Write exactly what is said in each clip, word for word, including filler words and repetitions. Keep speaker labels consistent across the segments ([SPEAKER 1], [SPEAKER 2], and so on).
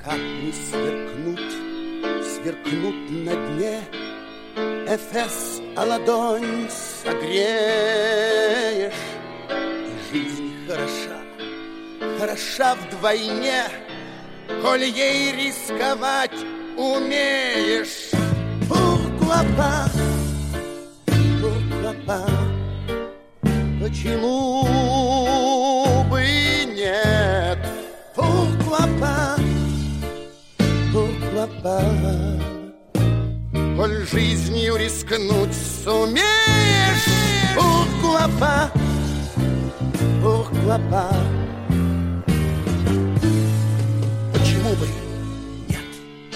[SPEAKER 1] Как не сверкнуть, сверкнуть на дне, Эфес, а ладонь согреешь. И жизнь хороша, хороша вдвойне, коль ей рисковать умеешь. Pourquoi, pourquoi, почему бы и нет? Pourquoi, pourquoi, коль жизнью рискнуть сумеешь. Pourquoi, pourquoi, почему бы нет?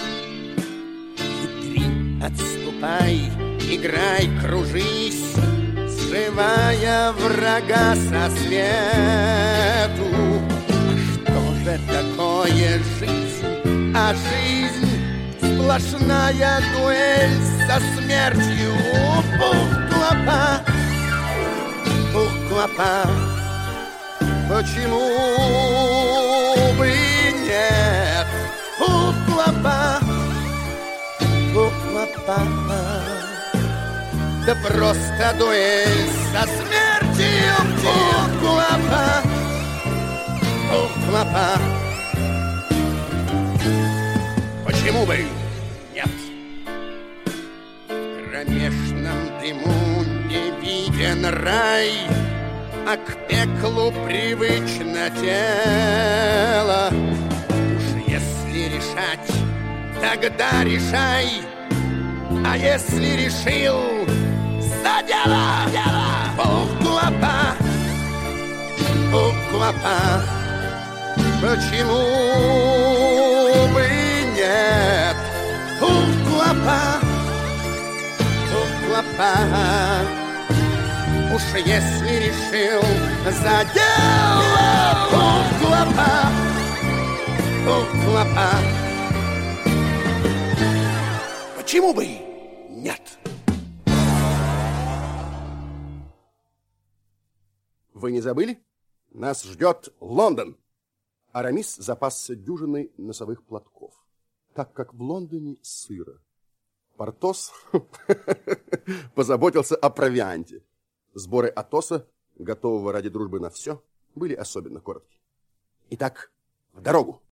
[SPEAKER 1] Хитри, отступай, играй, кружись, срывая врага со свету. Что же такое жизнь? А жизнь сплошная дуэль со смертью. Pourquoi, pourquoi, почему бы и нет? Pourquoi, pourquoi, да просто дуэль со смертью. Pourquoi, pourquoi, почему бы нет? В кромешном дыму не виден рай, а к пеклу привычно тело. Уж если решать, тогда решай, а если решил, за дело, дело. Pourquoi, pourquoi, почему бы и нет? Pourquoi, pourquoi, уж если решил, за дело. Pourquoi, pourquoi, почему бы нет? Вы не забыли? Нас ждет Лондон. Арамис запасся дюжиной носовых платков, так как в Лондоне сыро. Портос позаботился о провианте. Сборы Атоса, готового ради дружбы на все, были особенно коротки. Итак, в дорогу.